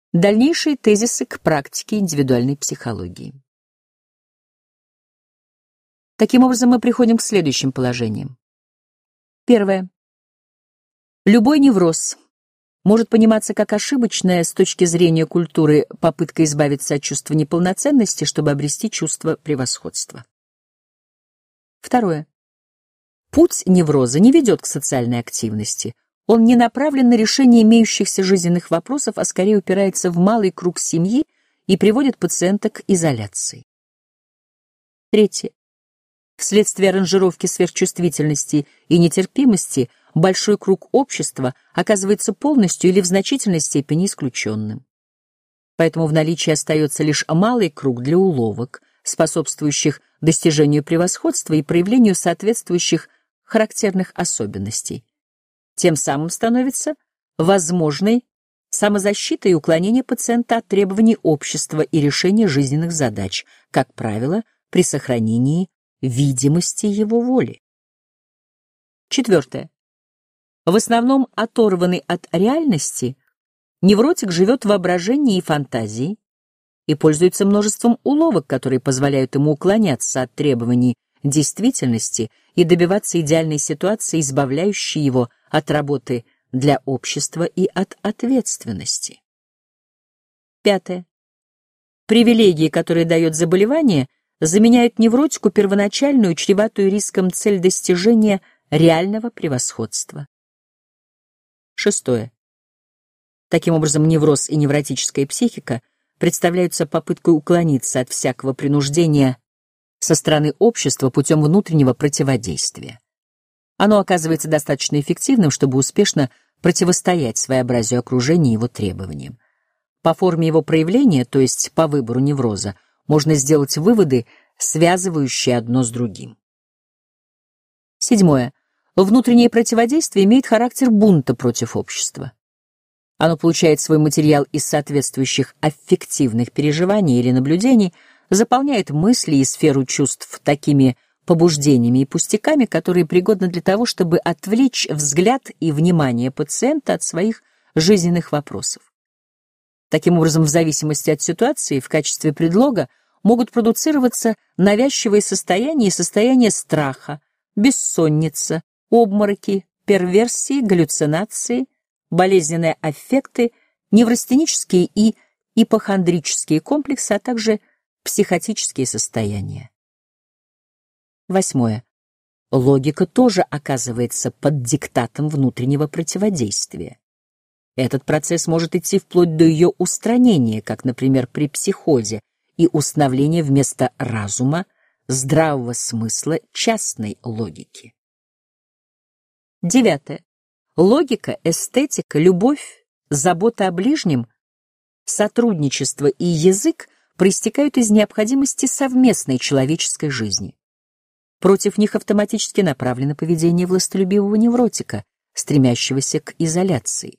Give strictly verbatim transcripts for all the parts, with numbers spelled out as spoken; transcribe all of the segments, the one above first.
Дальнейшие тезисы к практике индивидуальной психологии. Таким образом, мы приходим к следующим положениям. Первое. Любой невроз может пониматься как ошибочная с точки зрения культуры попытка избавиться от чувства неполноценности, чтобы обрести чувство превосходства. Второе. Путь невроза не ведет к социальной активности. Он не направлен на решение имеющихся жизненных вопросов, а скорее упирается в малый круг семьи и приводит пациента к изоляции. Третье. Вследствие аранжировки сверхчувствительности и нетерпимости большой круг общества оказывается полностью или в значительной степени исключенным. Поэтому в наличии остается лишь малый круг для уловок, способствующих достижению превосходства и проявлению соответствующих характерных особенностей. Тем самым становится возможной самозащита и уклонение пациента от требований общества и решения жизненных задач, как правило, при сохранении видимости его воли. Четвертое. В основном оторванный от реальности, невротик живет в воображении и фантазии и пользуется множеством уловок, которые позволяют ему уклоняться от требований действительности и добиваться идеальной ситуации, избавляющей его от работы для общества и от ответственности. Пятое. Привилегии, которые дает заболевание, заменяют невротику первоначальную, чреватую риском цель достижения реального превосходства. Шестое. Таким образом, невроз и невротическая психика представляются попыткой уклониться от всякого принуждения со стороны общества путем внутреннего противодействия. Оно оказывается достаточно эффективным, чтобы успешно противостоять своеобразию окружения и его требованиям. По форме его проявления, то есть по выбору невроза, можно сделать выводы, связывающие одно с другим. Седьмое. Внутреннее противодействие имеет характер бунта против общества. Оно получает свой материал из соответствующих аффективных переживаний или наблюдений, заполняет мысли и сферу чувств такими побуждениями и пустяками, которые пригодны для того, чтобы отвлечь взгляд и внимание пациента от своих жизненных вопросов. Таким образом, в зависимости от ситуации, в качестве предлога могут продуцироваться навязчивые состояния и состояния страха, бессонница, обмороки, перверсии, галлюцинации, болезненные аффекты, неврастенические и ипохондрические комплексы, а также психотические состояния. Восьмое. Логика тоже оказывается под диктатом внутреннего противодействия. Этот процесс может идти вплоть до ее устранения, как, например, при психозе, и установления вместо разума, здравого смысла, частной логики. Девятое. Логика, эстетика, любовь, забота о ближнем, сотрудничество и язык проистекают из необходимости совместной человеческой жизни. Против них автоматически направлено поведение властолюбивого невротика, стремящегося к изоляции.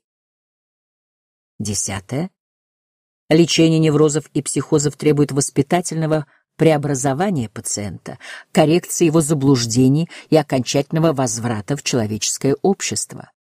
Десятое. Лечение неврозов и психозов требует воспитательного преобразования пациента, коррекции его заблуждений и окончательного возврата в человеческое общество.